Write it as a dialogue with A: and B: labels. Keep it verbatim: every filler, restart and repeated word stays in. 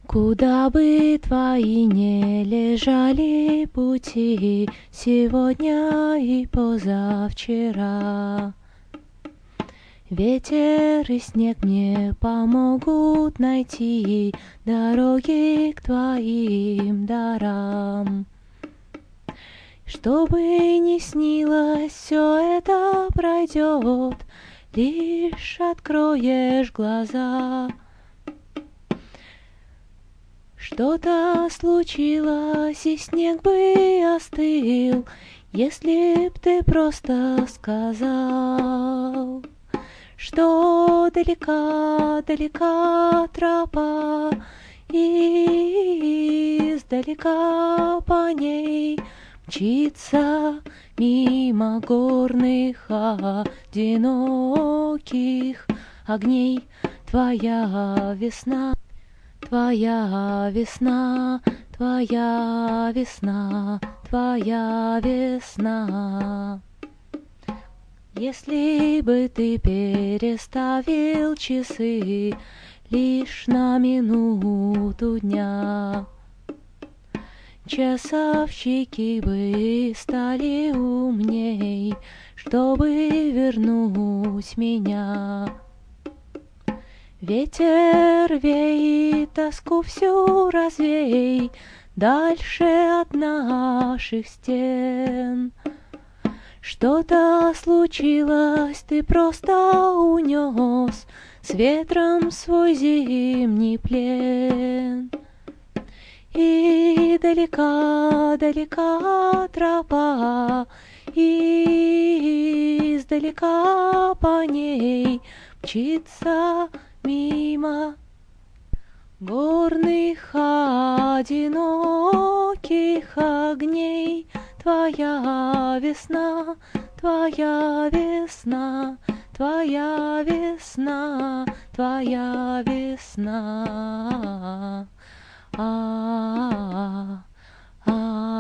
A: Куда бы твои не лежали пути сегодня и позавчера, ветер и снег мне помогут найти дороги к твоим дарам. Что бы ни снилось, все это пройдет, лишь откроешь глаза. Что-то случилось, и снег бы остыл, если б ты просто сказал, что далека-далека тропа, и издалека по ней мчится мимо горных одиноких огней твоя весна. Твоя весна, твоя весна, твоя весна. Если бы ты переставил часы лишь на минуту дня, часовщики бы стали умней, чтобы вернуть меня. Ветер веет, тоску всю развей, дальше от наших стен. Что-то случилось, ты просто унес с ветром свой зимний плен. И далека-далека тропа, и издалека по ней мчится мимо горных одиноких огней твоя весна, твоя весна, твоя весна, твоя весна. А, а, а.